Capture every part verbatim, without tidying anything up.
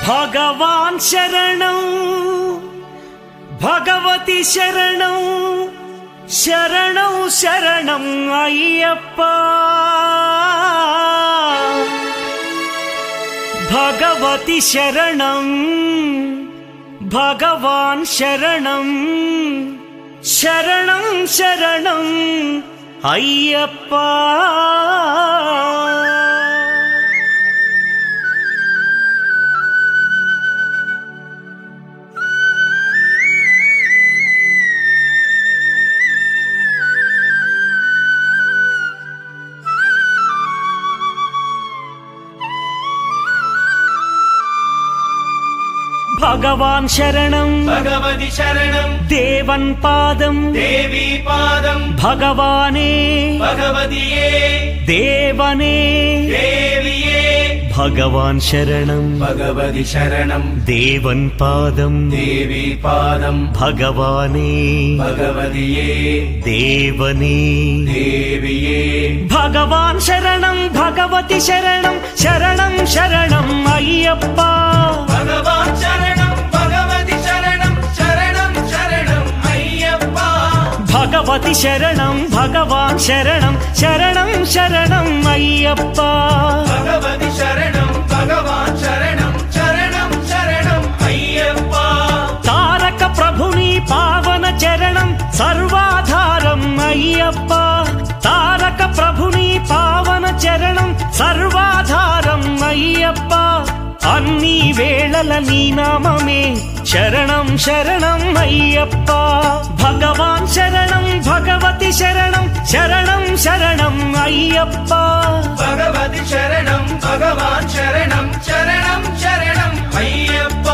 భగవాన్ శరణం భగవతి శరణం శరణం శరణం అయ్యప్ప భగవతి శరణం భగవాన్ శరణం శరణం శరణం అయ్యప్ప భగవాన్ శరణం భగవతి శరణం దేవన్ పాదం దేవి పాదం భగవానే భగవతియే దేవనే దేవియే భగవాన్ శరణం భగవతి శరణం దేవన్ పాదం దేవి పాదం భగవానే భగవతియే దేవనే దేవియే భగవాన్ శరణం భగవతి శరణం శరణం శరణం అయ్యప్ప భగవాన్ శరణం భగవతి శరణం శరణం శరణం అయ్యప్ప భగవతి శరణం భగవాన్ శరణం శరణం శరణం అయ్యప్ప భగవతి శరణం భగవాన్ శరణం శరణం శరణం అయ్యప్ప తారక ప్రభుని పావన చరణం సర్వాధారం అయ్యప్ప తారక ప్రభుని పావన చరణం సర్వాధారం అయ్యప్ప అన్ని వేళల నీ నామమే శరణం శరణం అయ్యప్ప భగవాన్ శరణం భగవతి శరణం శరణం శరణం అయ్యప్ప భగవతి శరణం భగవాన్ శరణం శరణం శరణం అయ్యప్ప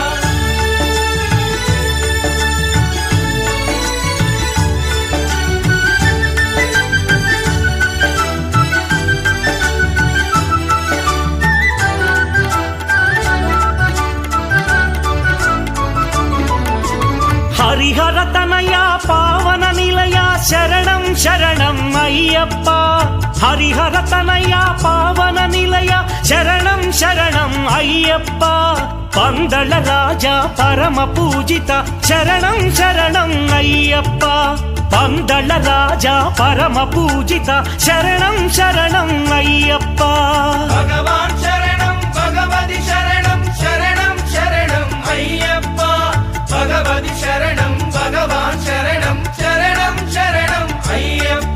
హరిహర తనయ పావన నిలయ శరణం శరణం అయ్యప్ప హరిహర తనయ పావన నిలయ శరణం శరణం అయ్యప్ప పందళ రాజా పరమ పూజిత శరణం శరణం అయ్యప్ప పందళ రాజా పరమ పూజిత శరణం శరణం అయ్యప్ప భగవాన్ శరణం భగవతి శరణం శరణం శరణం అయ్యప్ప భగవతి శరణం భగవాన్ శరణం శరణం శరణం అయ్యప్ప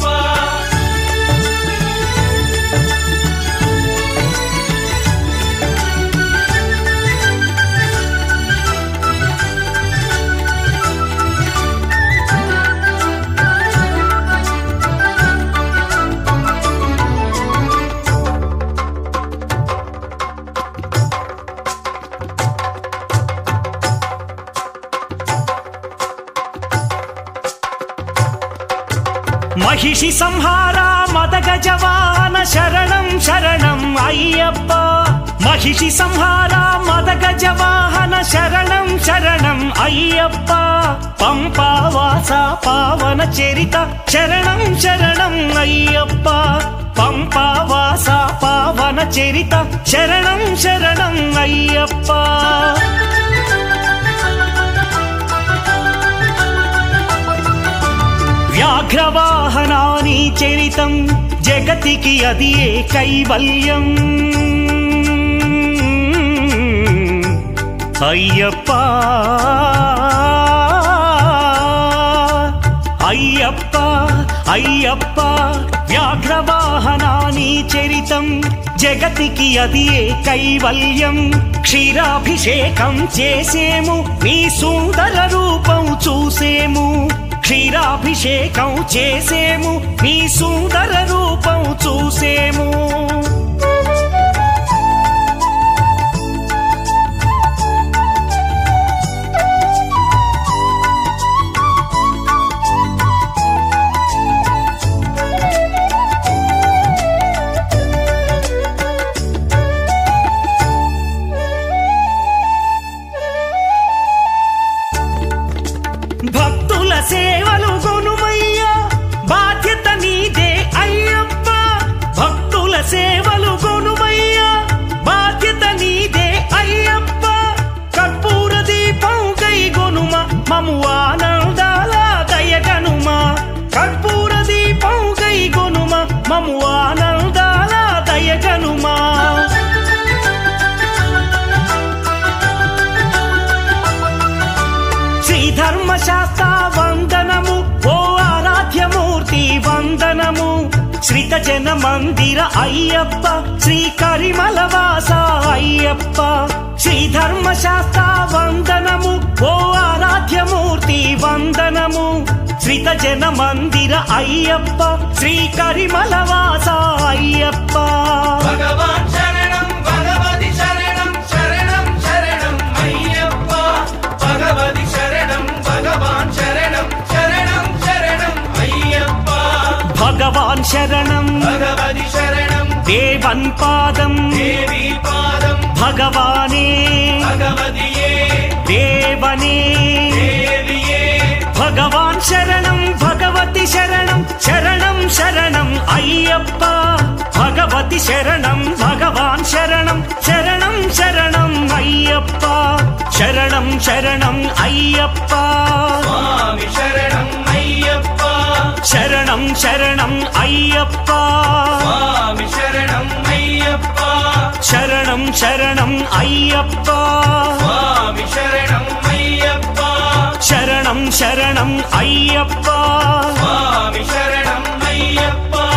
మహిషి సంహార మదగజ వాహన శరణం శరణం అయ్యప్ప మహిషి సంహార మదగజ వాహన శరణం శరణం అయ్యప్ప పంపావాస పావన చరిత శరణం శరణం అయ్యప్ప పంపావాస పావన చరిత శరణం శరణం అయ్యప్ప వ్యాఘ్రవాహనాని చరితం జగతికి అది ఏ కైవల్యం అయ్యప్ప అయ్యప్ప అయ్యప్ప వ్యాఘ్రవాహనాని చరితం జగతికి అది ఏ కైవల్యం క్షీరాభిషేకం చేసేము నీ సుందర రూపం చూసేము క్షీరాభిషేకం చేసేము నీ సుందర రూపం చూసేము భక్తుల సేవలు కొనుమయ్యా బాధ్యత నీదే అయ్యప్ప భక్తుల సేవ శ్రిత జన మందిర అయ్యప్ప శ్రీ కరిమలవాస అయ్యప్ప శ్రీ ధర్మశాస్త్ర వందనము ఓ ఆరాధ్యమూర్తి వందనము శ్రిత జన మందిర అయ్యప్ప శ్రీ కరిమలవాస అయ్యప్ప భగవాన్ శరణం భగవతి శరణం శరణం శరణం అయ్యప్ప భగవతి శరణం భగవాన్ శరణం శరణం శరణం అయ్యప్ప భగవాన్ శరణం భగవతి శరణం దేవన్ పాదం దేవి పాదం భగవానే భగవతియే దేవనే దేవియే భగవాన్ శరణం భగవతి శరణం శరణం శరణం అయ్యప్ప భగవతి శరణం భగవాన్ శరణం శరణం శరణం అయ్యప్ప శరణం శరణం అయ్యప్ప స్వామి శరణం అయ్యప్ప శరణం శరణం అయ్యప్ప స్వామి శరణం అయ్యప్ప శరణం శరణం అయ్యప్ప స్వామి శరణం అయ్యప్ప శరణం శరణం అయ్యప్ప స్వామి శరణం అయ్యప్ప